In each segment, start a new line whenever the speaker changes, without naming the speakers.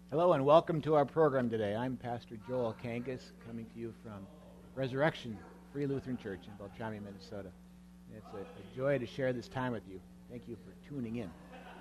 Hello and welcome to our program today. I'm Pastor Joel Kangas, coming to you from Resurrection Free Lutheran Church in Beltrami, Minnesota. And it's a joy to share this time with you. Thank you for tuning in.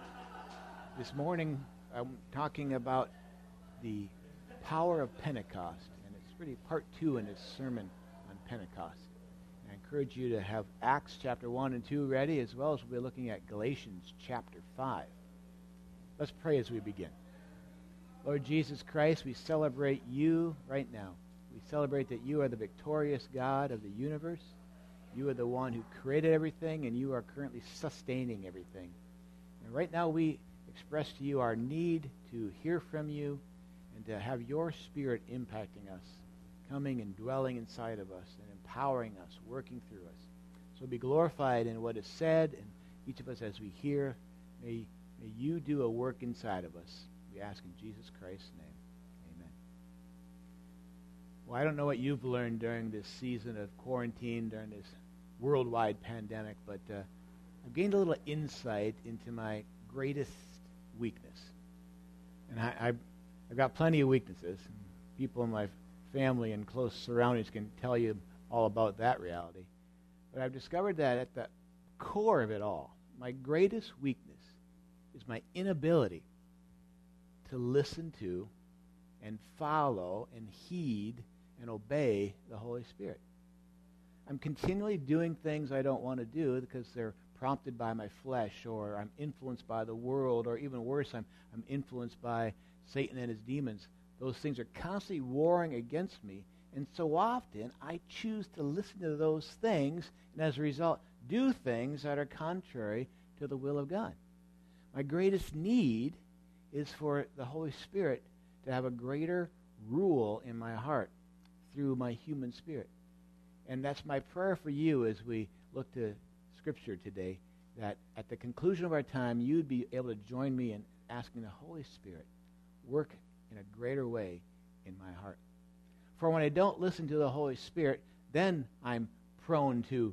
This morning, I'm talking about the power of Pentecost, and it's really part 2 in this sermon on Pentecost. And I encourage you to have Acts chapter 1 and 2 ready, as well as we'll be looking at Galatians chapter 5. Let's pray as we begin. Lord Jesus Christ, we celebrate you right now. We celebrate that you are the victorious God of the universe. You are the one who created everything, and you are currently sustaining everything. And right now we express to you our need to hear from you and to have your Spirit impacting us, coming and dwelling inside of us and empowering us, working through us. So be glorified in what is said, and each of us as we hear, may you do a work inside of us. We ask in Jesus Christ's name. Amen. Well, I don't know what you've learned during this season of quarantine, during this worldwide pandemic, but I've gained a little insight into my greatest weakness. And I've got plenty of weaknesses. And people in my family and close surroundings can tell you all about that reality. But I've discovered that at the core of it all, my greatest weakness is my inability to listen to and follow and heed and obey the Holy Spirit. I'm continually doing things I don't want to do because they're prompted by my flesh, or I'm influenced by the world, or even worse, I'm influenced by Satan and his demons. Those things are constantly warring against me, and so often I choose to listen to those things, and as a result, do things that are contrary to the will of God. My greatest need is for the Holy Spirit to have a greater rule in my heart through my human spirit. And that's my prayer for you as we look to Scripture today, that at the conclusion of our time, you'd be able to join me in asking the Holy Spirit work in a greater way in my heart. For when I don't listen to the Holy Spirit, then I'm prone to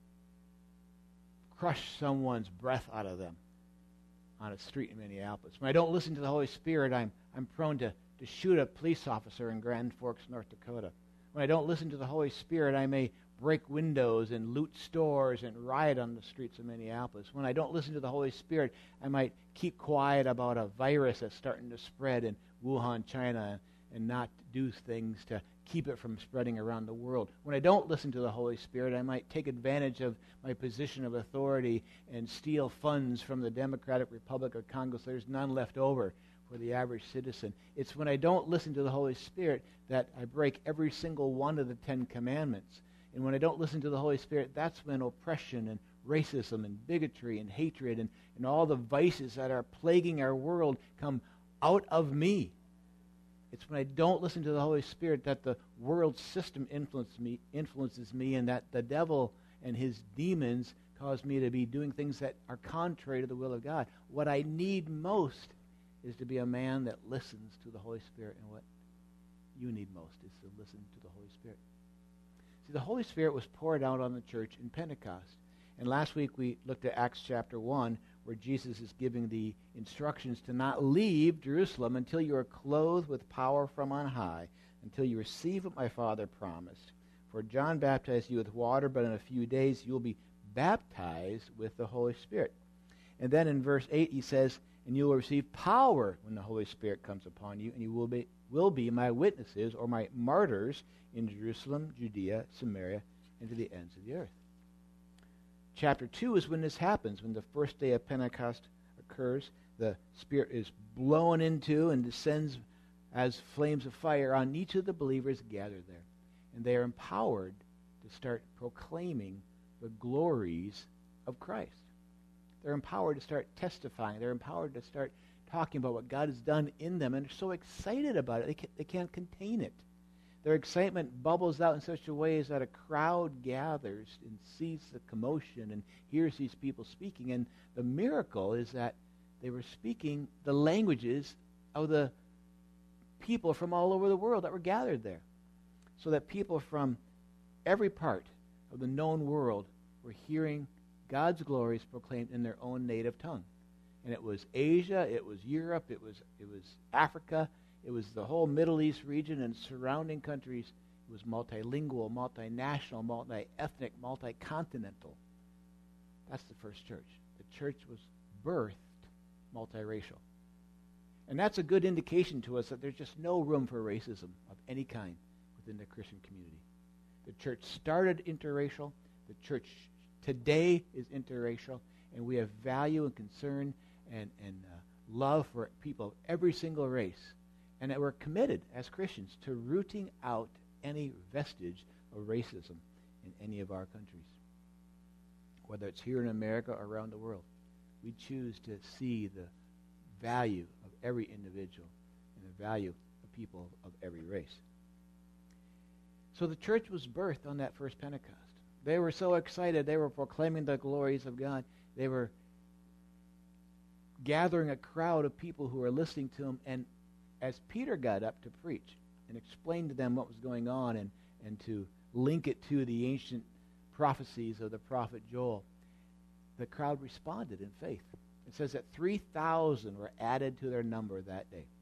crush someone's breath out of them on a street in Minneapolis. When I don't listen to the Holy Spirit, I'm prone to shoot a police officer in Grand Forks, North Dakota. When I don't listen to the Holy Spirit, I may break windows and loot stores and riot on the streets of Minneapolis. When I don't listen to the Holy Spirit, I might keep quiet about a virus that's starting to spread in Wuhan, China, and not do things to keep it from spreading around the world. When I don't listen to the Holy Spirit, I might take advantage of my position of authority and steal funds from the Democratic Republic of Congo so there's none left over for the average citizen. It's when I don't listen to the Holy Spirit that I break every single one of the 10 Commandments. And when I don't listen to the Holy Spirit, that's when oppression and racism and bigotry and hatred and all the vices that are plaguing our world come out of me. It's when I don't listen to the Holy Spirit that the world system influences me, and that the devil and his demons cause me to be doing things that are contrary to the will of God. What I need most is to be a man that listens to the Holy Spirit, and what you need most is to listen to the Holy Spirit. See, the Holy Spirit was poured out on the church in Pentecost. And last week we looked at Acts chapter 1, where Jesus is giving the instructions to not leave Jerusalem until you are clothed with power from on high, until you receive what my Father promised. For John baptized you with water, but in a few days you will be baptized with the Holy Spirit. And then in verse 8 he says, and you will receive power when the Holy Spirit comes upon you, and you will be my witnesses, or my martyrs, in Jerusalem, Judea, Samaria, and to the ends of the earth. Chapter 2 is when this happens, when the first day of Pentecost occurs. The Spirit is blown into and descends as flames of fire on each of the believers gathered there. And they are empowered to start proclaiming the glories of Christ. They're empowered to start testifying. They're empowered to start talking about what God has done in them, and they're so excited about it, they can't contain it. Their excitement bubbles out in such a way as that a crowd gathers and sees the commotion and hears these people speaking. And the miracle is that they were speaking the languages of the people from all over the world that were gathered there. So that people from every part of the known world were hearing God's glories proclaimed in their own native tongue. And it was Asia, it was Europe, it was Africa, it was the whole Middle East region and surrounding countries. It was multilingual, multinational, multi-ethnic, multi-continental. That's the first church. The church was birthed multiracial. And that's a good indication to us that there's just no room for racism of any kind within the Christian community. The church started interracial. The church today is interracial. And we have value and concern and love for people of every single race. And that we're committed as Christians to rooting out any vestige of racism in any of our countries. Whether it's here in America or around the world, we choose to see the value of every individual and the value of people of every race. So the church was birthed on that first Pentecost. They were so excited. They were proclaiming the glories of God. They were gathering a crowd of people who were listening to him. And as Peter got up to preach and explain to them what was going on and to link it to the ancient prophecies of the prophet Joel, the crowd responded in faith. It says that 3,000 were added to their number that day.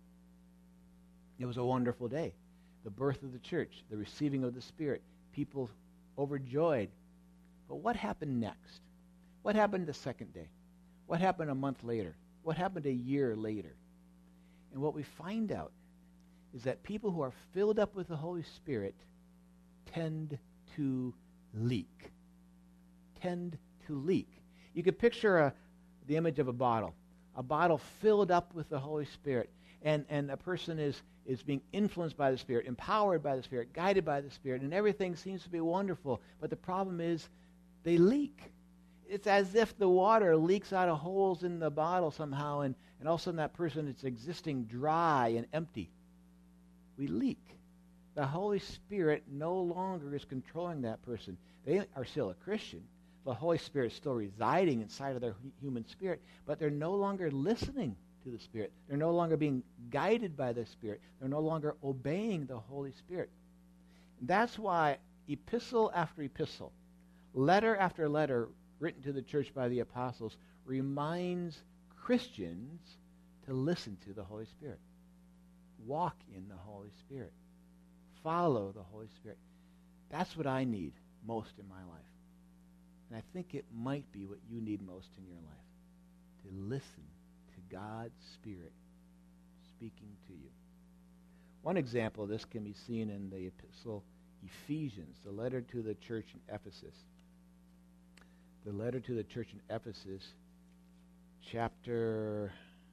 It was a wonderful day. The birth of the church, the receiving of the Spirit, people overjoyed. But what happened next? What happened the second day? What happened a month later? What happened a year later? And what we find out is that people who are filled up with the Holy Spirit tend to leak. Tend to leak. You could picture the image of a bottle filled up with the Holy Spirit. And a person is being influenced by the Spirit, empowered by the Spirit, guided by the Spirit, and everything seems to be wonderful. But the problem is they leak. It's as if the water leaks out of holes in the bottle somehow, and all of a sudden that person is existing dry and empty. We leak. The Holy Spirit no longer is controlling that person. They are still a Christian. The Holy Spirit is still residing inside of their human spirit, but they're no longer listening to the Spirit. They're no longer being guided by the Spirit. They're no longer obeying the Holy Spirit. That's why epistle after epistle, letter after letter written to the church by the apostles reminds Christians to listen to the Holy Spirit. Walk in the Holy Spirit. Follow the Holy Spirit. That's what I need most in my life. And I think it might be what you need most in your life, to listen to God's Spirit speaking to you. One example of this can be seen in the epistle Ephesians, the letter to the church in Ephesus. The letter to the church in Ephesus, chapter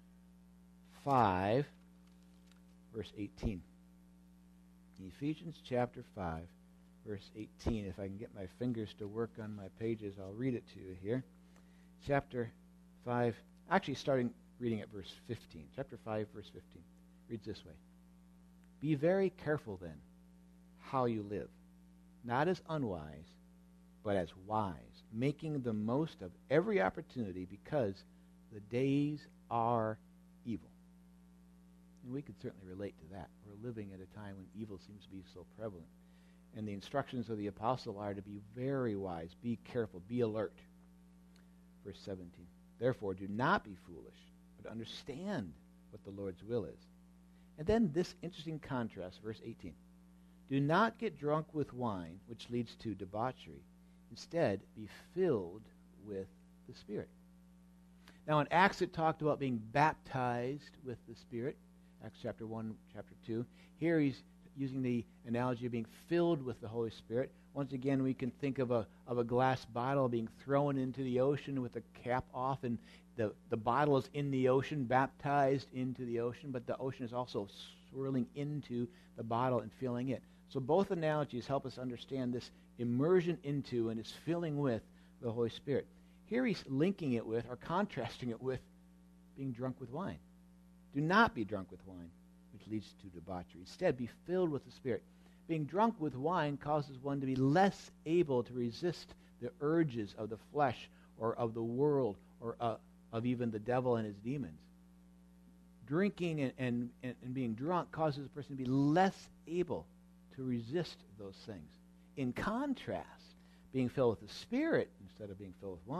5, verse 18. Ephesians chapter 5, verse 18. If I can get my fingers to work on my pages, I'll read it to you here. Chapter 5, actually starting reading at verse 15. Chapter 5, verse 15. Reads this way. Be very careful then how you live, not as unwise, but as wise, making the most of every opportunity because the days are evil. And we could certainly relate to that. We're living at a time when evil seems to be so prevalent. And the instructions of the apostle are to be very wise, be careful, be alert. Verse 17. Therefore, do not be foolish, but understand what the Lord's will is. And then this interesting contrast, verse 18. Do not get drunk with wine, which leads to debauchery. Instead, be filled with the Spirit. Now, in Acts, it talked about being baptized with the Spirit. Acts chapter 1, chapter 2. Here he's using the analogy of being filled with the Holy Spirit. Once again, we can think of a glass bottle being thrown into the ocean with the cap off, and the bottle is in the ocean, baptized into the ocean, but the ocean is also swirling into the bottle and filling it. So both analogies help us understand this immersion into and this filling with the Holy Spirit. Here he's linking it with, or contrasting it with, being drunk with wine. Do not be drunk with wine, which leads to debauchery. Instead, be filled with the Spirit. Being drunk with wine causes one to be less able to resist the urges of the flesh or of the world or of even the devil and his demons. Drinking and being drunk causes a person to be less able to resist those things. In contrast, being filled with the Spirit instead of being filled with wine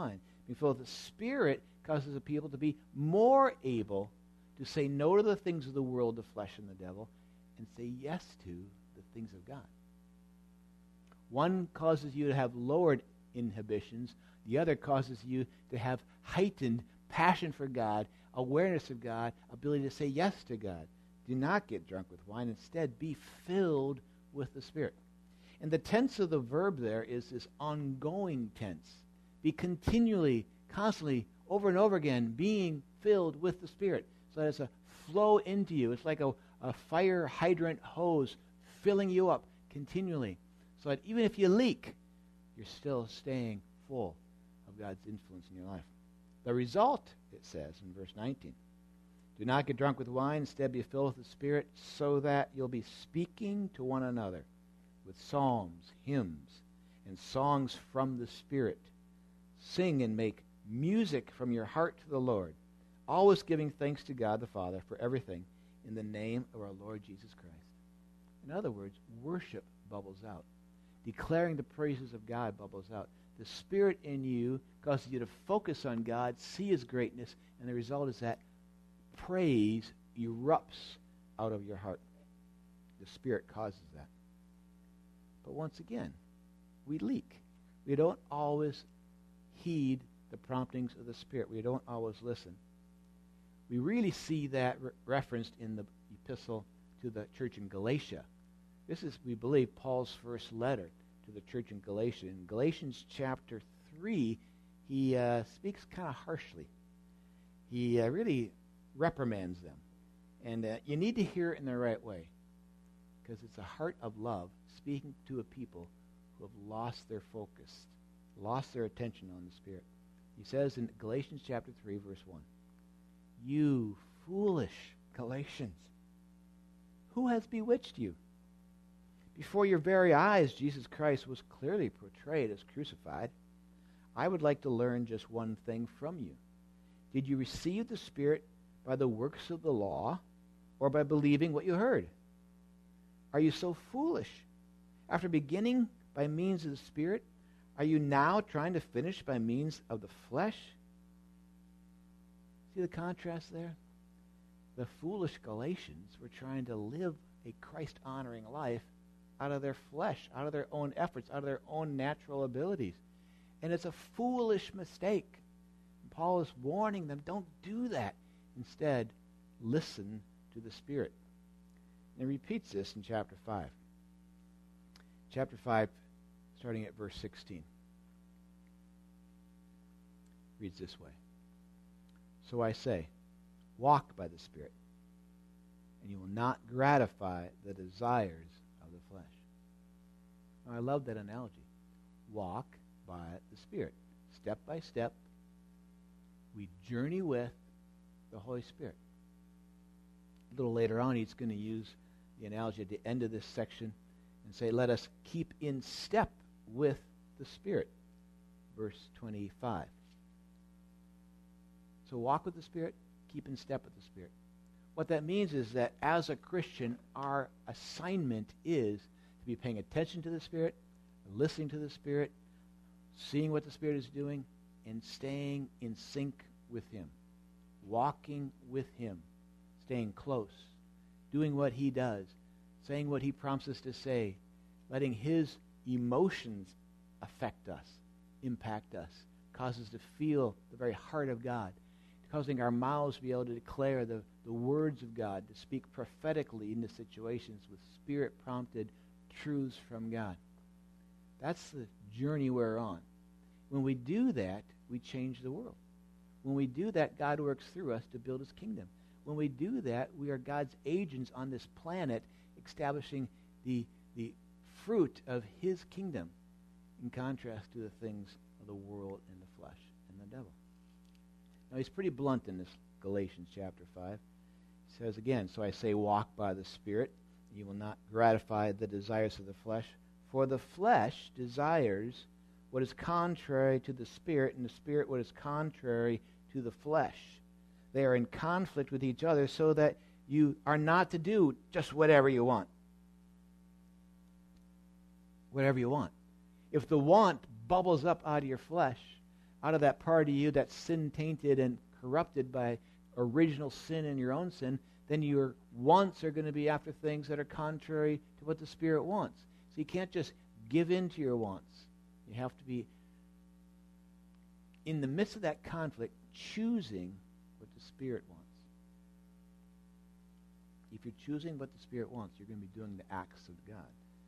Being filled with the Spirit causes the people to be more able to say no to the things of the world, the flesh, and the devil, and say yes to the things of God. One causes you to have lowered inhibitions. The other causes you to have heightened passion for God, awareness of God, ability to say yes to God. Do not get drunk with wine. Instead, be filled with the Spirit. And the tense of the verb there is this ongoing tense. Be continually, constantly, over and over again, being filled with the Spirit. So that it's a flow into you. It's like a fire hydrant hose filling you up continually. So that even if you leak, you're still staying full of God's influence in your life. The result, it says in verse 19, do not get drunk with wine, instead be filled with the Spirit, so that you'll be speaking to one another with psalms, hymns, and songs from the Spirit. Sing and make music from your heart to the Lord, always giving thanks to God the Father for everything in the name of our Lord Jesus Christ. In other words, worship bubbles out. Declaring the praises of God bubbles out. The Spirit in you causes you to focus on God, see His greatness, and the result is that praise erupts out of your heart. The Spirit causes that. But once again, we leak. We don't always heed the promptings of the Spirit. We don't always listen. We really see that referenced in the epistle to the church in Galatia. This is, we believe, Paul's first letter to the church in Galatia. In Galatians chapter 3, he speaks kind of harshly. He really reprimands them. And you need to hear it in the right way, because it's a heart of love speaking to a people who have lost their focus, lost their attention on the Spirit. He says in Galatians chapter 3, verse 1, you foolish Galatians, who has bewitched you? Before your very eyes, Jesus Christ was clearly portrayed as crucified. I would like to learn just one thing from you. Did you receive the Spirit by the works of the law or by believing what you heard? Are you so foolish? After beginning by means of the Spirit, are you now trying to finish by means of the flesh? See the contrast there? The foolish Galatians were trying to live a Christ-honoring life out of their flesh, out of their own efforts, out of their own natural abilities. And it's a foolish mistake. And Paul is warning them, don't do that. Instead, listen to the Spirit. And he repeats this in chapter 5. Chapter 5, starting at verse 16. Reads this way. So I say, walk by the Spirit, and you will not gratify the desires of the flesh. Now, I love that analogy. Walk by the Spirit. Step by step, we journey with the Holy Spirit. A little later on, he's going to use the analogy at the end of this section and say, let us keep in step with the Spirit. Verse 25. So walk with the Spirit, keep in step with the Spirit. What that means is that as a Christian, our assignment is to be paying attention to the Spirit, listening to the Spirit, seeing what the Spirit is doing, and staying in sync with Him. Walking with Him, staying close, doing what He does, saying what He prompts us to say, letting His emotions affect us, impact us, cause us to feel the very heart of God, causing our mouths to be able to declare the words of God, to speak prophetically into situations with Spirit-prompted truths from God. That's the journey we're on. When we do that, we change the world. When we do that, God works through us to build His kingdom. When we do that, we are God's agents on this planet, establishing the fruit of His kingdom, in contrast to the things of the world and the flesh and the devil. Now, he's pretty blunt in this Galatians chapter 5. He says again, so I say, walk by the Spirit. You will not gratify the desires of the flesh. For the flesh desires what is contrary to the Spirit, and the Spirit what is contrary to the flesh. They are in conflict with each other, so that you are not to do just whatever you want. Whatever you want. If the want bubbles up out of your flesh, out of that part of you that's sin-tainted and corrupted by original sin and your own sin, then your wants are going to be after things that are contrary to what the Spirit wants. So you can't just give in to your wants. You have to be, in the midst of that conflict, choosing what the Spirit wants. If you're choosing what the Spirit wants, you're going to be doing the acts of God.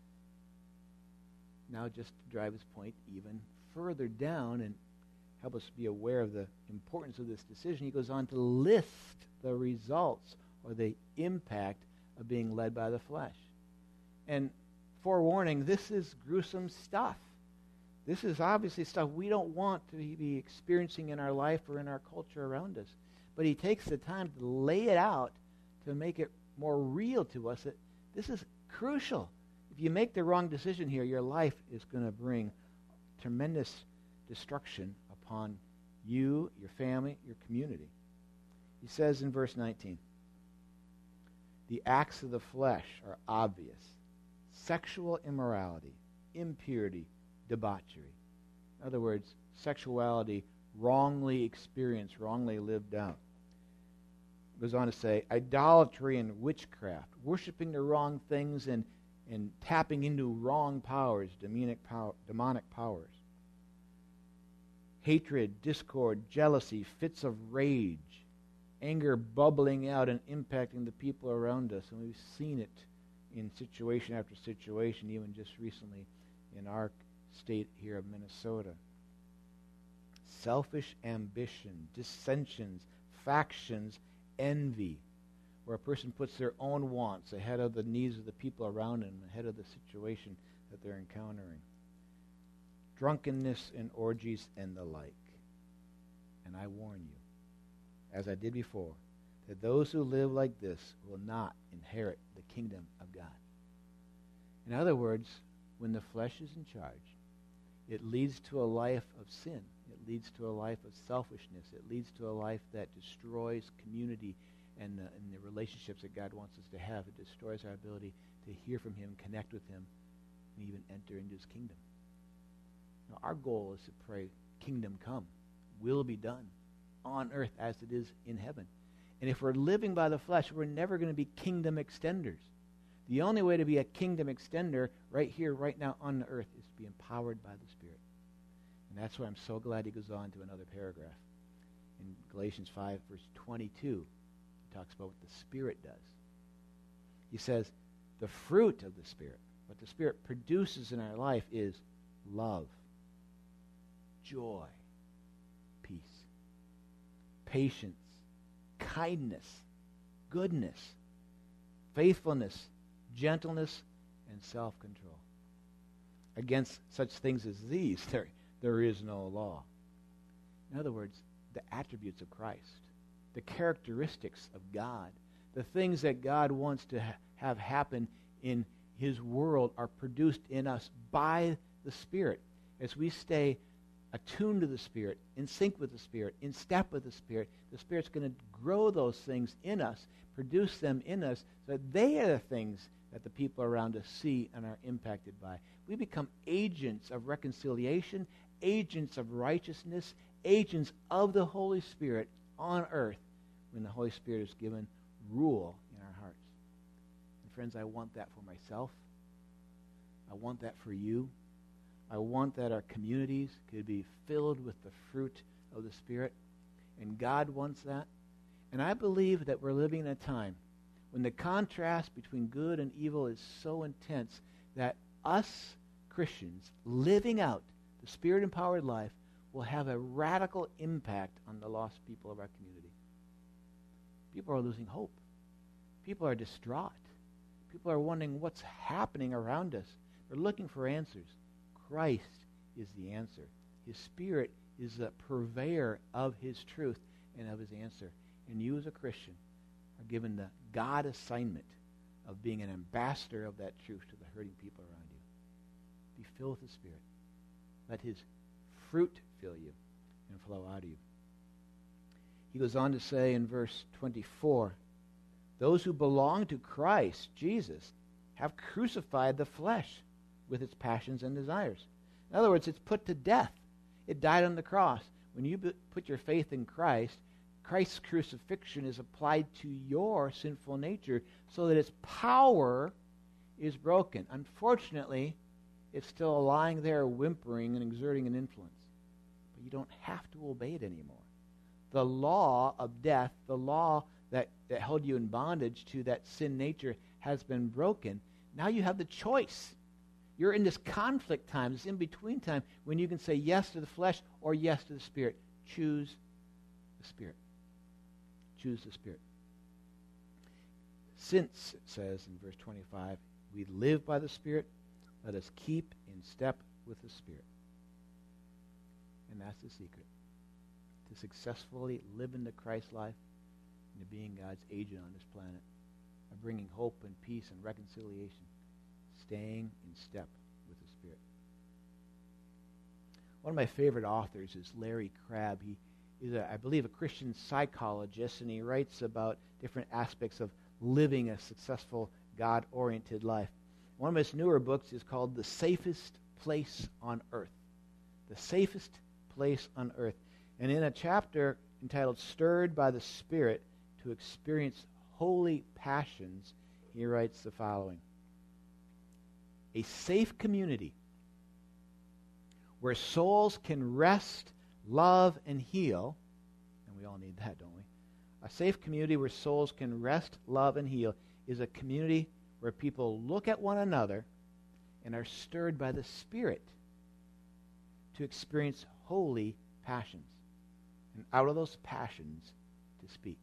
Now, just to drive his point even further down and help us be aware of the importance of this decision, he goes on to list the results or the impact of being led by the flesh. And forewarning, this is gruesome stuff. This is obviously stuff we don't want to be experiencing in our life or in our culture around us. But he takes the time to lay it out to make it more real to us that this is crucial. If you make the wrong decision here, your life is going to bring tremendous destruction upon you, your family, your community. He says in verse 19, the acts of the flesh are obvious: sexual immorality, impurity, debauchery. In other words, sexuality wrongly experienced, wrongly lived out. It goes on to say idolatry and witchcraft, worshiping the wrong things and tapping into wrong powers, demonic powers. Hatred, discord, jealousy, fits of rage, anger bubbling out and impacting the people around us. And we've seen it in situation after situation, even just recently in our state here of Minnesota. Selfish ambition, dissensions, factions, envy, where a person puts their own wants ahead of the needs of the people around them, ahead of the situation that they're encountering. Drunkenness and orgies and the like. And I warn you, as I did before, that those who live like this will not inherit the kingdom of God. In other words, when the flesh is in charge, it leads to a life of sin. It leads to a life of selfishness. It leads to a life that destroys community and the relationships that God wants us to have. It destroys our ability to hear from him, connect with him, and even enter into his kingdom. Now, our goal is to pray, kingdom come, will be done on earth as it is in heaven. And if we're living by the flesh, we're never going to be kingdom extenders. The only way to be a kingdom extender right here, right now on the earth is to be empowered by the Spirit. And that's why I'm so glad he goes on to another paragraph. In Galatians 5, verse 22, he talks about what the Spirit does. He says, the fruit of the Spirit, what the Spirit produces in our life is love, joy, peace, patience, kindness, goodness, faithfulness, gentleness, and self-control. Against such things as these, there is no law. In other words, the attributes of Christ, the characteristics of God, the things that God wants to have happen in his world are produced in us by the Spirit. As we stay attuned to the Spirit, in sync with the Spirit, in step with the Spirit's going to grow those things in us, produce them in us, so that they are the things that the people around us see and are impacted by. We become agents of reconciliation, agents of righteousness, agents of the Holy Spirit on earth when the Holy Spirit is given rule in our hearts. And friends, I want that for myself. I want that for you. I want that our communities could be filled with the fruit of the Spirit. And God wants that. And I believe that we're living in a time when the contrast between good and evil is so intense that us Christians living out the Spirit-empowered life will have a radical impact on the lost people of our community. People are losing hope. People are distraught. People are wondering what's happening around us. They're looking for answers. Christ is the answer. His Spirit is the purveyor of his truth and of his answer. And you as a Christian are given the God assignment of being an ambassador of that truth to the hurting people around you. Be filled with the Spirit. Let his fruit fill you and flow out of you. He goes on to say in verse 24, those who belong to Christ Jesus have crucified the flesh with its passions and desires. In other words, it's put to death. It died on the cross. When you put your faith in Christ, Christ's crucifixion is applied to your sinful nature so that its power is broken. Unfortunately, it's still lying there whimpering and exerting an influence. But you don't have to obey it anymore. The law of death, the law that held you in bondage to that sin nature has been broken. Now you have the choice. You're in this conflict time, this in-between time, when you can say yes to the flesh or yes to the Spirit. Choose the Spirit. Choose the Spirit. Since, it says in verse 25, we live by the Spirit, let us keep in step with the Spirit. And that's the secret. To successfully live into Christ's life and to being God's agent on this planet, of bringing hope and peace and reconciliation, staying in step with the Spirit. One of my favorite authors is Larry Crabb. He is, I believe, a Christian psychologist, and he writes about different aspects of living a successful, God-oriented life. One of his newer books is called The Safest Place on Earth. The Safest Place on Earth. And in a chapter entitled Stirred by the Spirit to Experience Holy Passions, he writes the following. A safe community where souls can rest, love, and heal, and we all need that, don't we? A safe community where souls can rest, love, and heal is a community where people look at one another and are stirred by the Spirit to experience holy passions. And out of those passions to speak.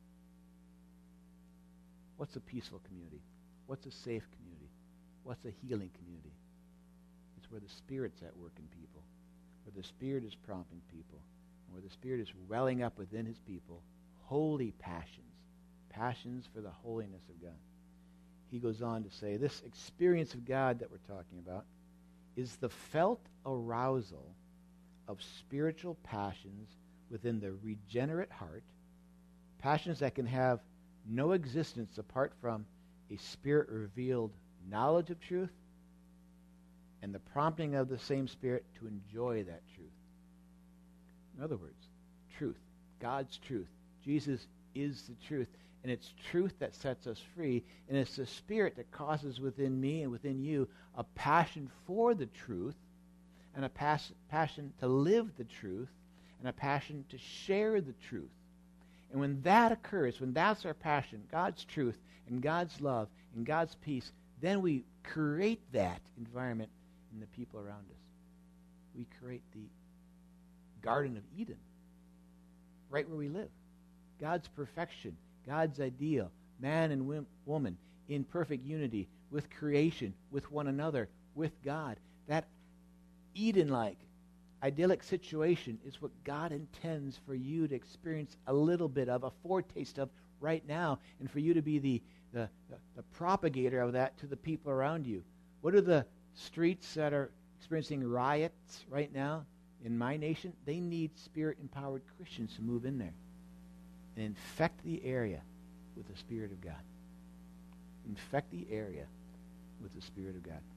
What's a peaceful community? What's a safe community? What's a healing community? It's where the Spirit's at work in people, where the Spirit is prompting people, and where the Spirit is welling up within His people holy passions, passions for the holiness of God. He goes on to say, this experience of God that we're talking about is the felt arousal of spiritual passions within the regenerate heart, passions that can have no existence apart from a Spirit-revealed knowledge of truth and the prompting of the same Spirit to enjoy that truth. In other words, truth, God's truth. Jesus is the truth, and it's truth that sets us free, and it's the Spirit that causes within me and within you a passion for the truth and a passion to live the truth and a passion to share the truth. And when that occurs, when that's our passion, God's truth and God's love and God's peace, then we create that environment in the people around us. We create the Garden of Eden right where we live. God's perfection, God's ideal, man and woman in perfect unity with creation, with one another, with God. That Eden-like, idyllic situation is what God intends for you to experience a little bit of, a foretaste of right now, and for you to be the propagator of that to the people around you. What are the streets that are experiencing riots right now in my nation? They need Spirit-empowered Christians to move in there and infect the area with the Spirit of God. Infect the area with the Spirit of God.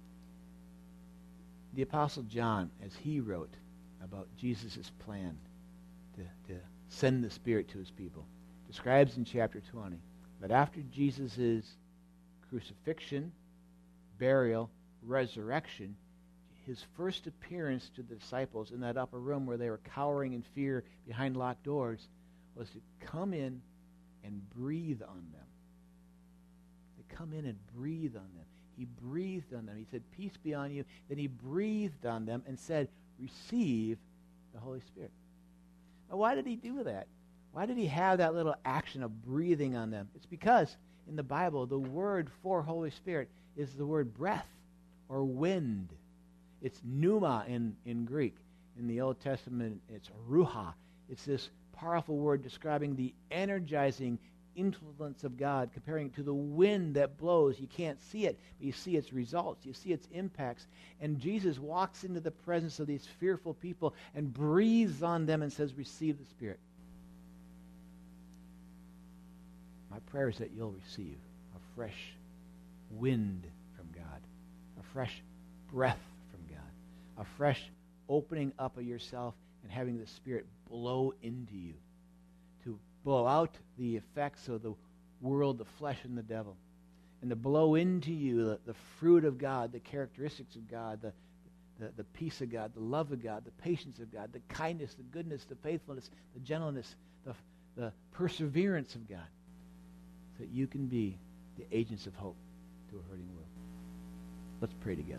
The Apostle John, as he wrote about Jesus' plan to send the Spirit to his people, describes in chapter 20 that after Jesus' crucifixion, burial, resurrection, his first appearance to the disciples in that upper room where they were cowering in fear behind locked doors was to come in and breathe on them. To come in and breathe on them. He breathed on them. He said, peace be on you. Then he breathed on them and said, receive the Holy Spirit. Now, why did he do that? Why did he have that little action of breathing on them? It's because in the Bible, the word for Holy Spirit is the word breath or wind. It's pneuma in Greek. In the Old Testament, it's ruha. It's this powerful word describing the energizing influence of God, comparing it to the wind that blows. You can't see it, but you see its results. You see its impacts. And Jesus walks into the presence of these fearful people and breathes on them and says, receive the Spirit. My prayer is that you'll receive a fresh wind from God, a fresh breath from God, a fresh opening up of yourself and having the Spirit blow into you, to blow out the effects of the world, the flesh, and the devil, and to blow into you the fruit of God, the characteristics of God, the peace of God, the love of God, the patience of God, the kindness, the goodness, the faithfulness, the gentleness, the perseverance of God, so that you can be the agents of hope to a hurting world. Let's pray together.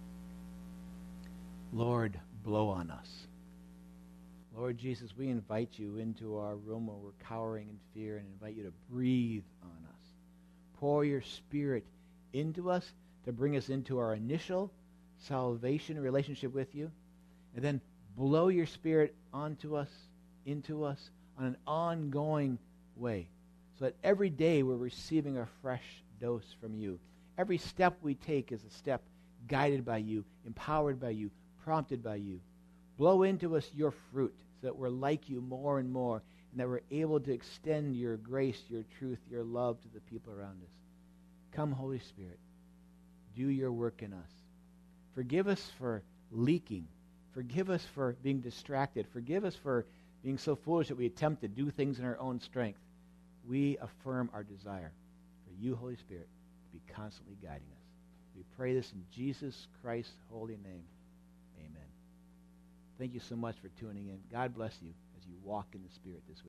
Lord, blow on us. Lord Jesus, we invite you into our room where we're cowering in fear and invite you to breathe on us. Pour your Spirit into us to bring us into our initial salvation relationship with you, and then blow your Spirit onto us, into us, on an ongoing way, so that every day we're receiving a fresh dose from you. Every step we take is a step guided by you, empowered by you, prompted by you. Blow into us your fruit so that we're like you more and more, and that we're able to extend your grace, your truth, your love to the people around us. Come, Holy Spirit, do your work in us. Forgive us for leaking. Forgive us for being distracted. Forgive us for being so foolish that we attempt to do things in our own strength. We affirm our desire for you, Holy Spirit, to be constantly guiding us. We pray this in Jesus Christ's holy name. Amen. Thank you so much for tuning in. God bless you as you walk in the Spirit this week.